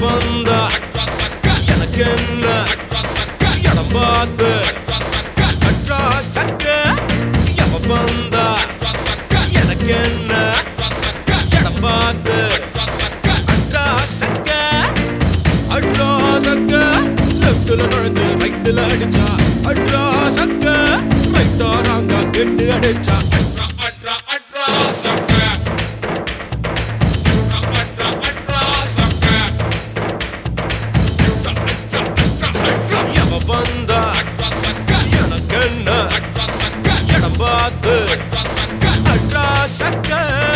வந்தா எனக்கு என்ன இடம் பார்த்து அட்ரா சக்க எவ வந்தா எனக்கு என்ன இடம் பார்த்து அட்ரா சக்க அட்ரா சக்க லெஃப்ட்ல நுழைஞ்சு ரைட்ல அடிச்சா அட்ரா சக்க ரைட்டா ராங்கா கெட்டு அடிச்சா அட்ரா அட்ரா சக்க வந்தா எனக்கு என்ன இடம் பார்த்து அட்ரா சக்க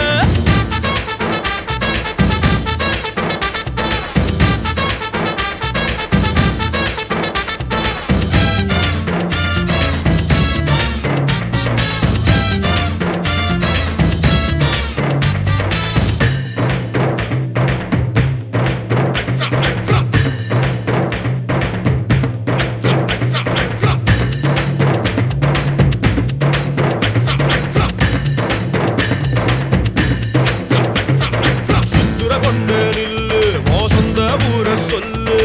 சொல்லு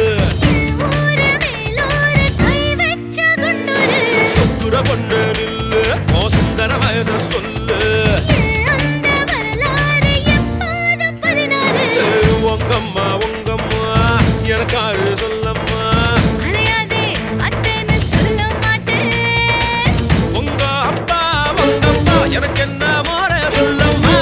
சொத்துர பொண்ணு நில்லு மோசந்தர வயச சொல்லு உங்கம்மா உங்கம்மா எனக்காரு சொல்லம்மா உங்க அப்பா உங்கம்மா எனக்கு என்ன மோர சொல்லம்மா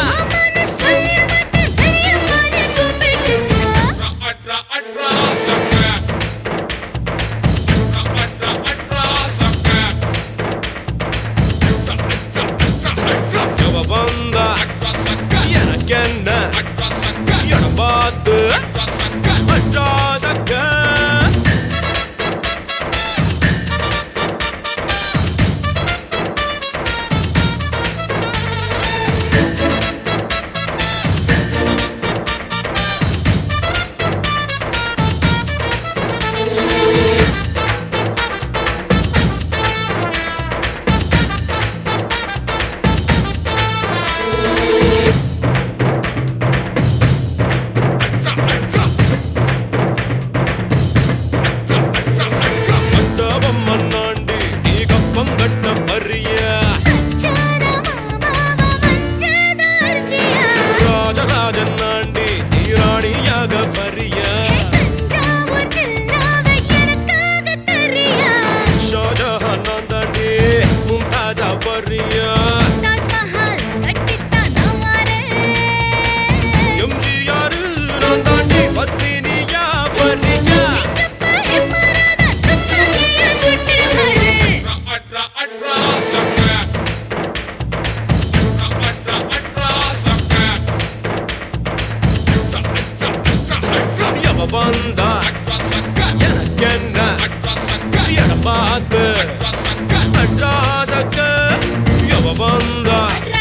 வந்தா எனக்கு என்ன இடம் பார்த்து அட்ரா சக்க வந்தா எனக்கு என்ன இடம் பார்த்து அட்ரா சக்க எவ வந்தா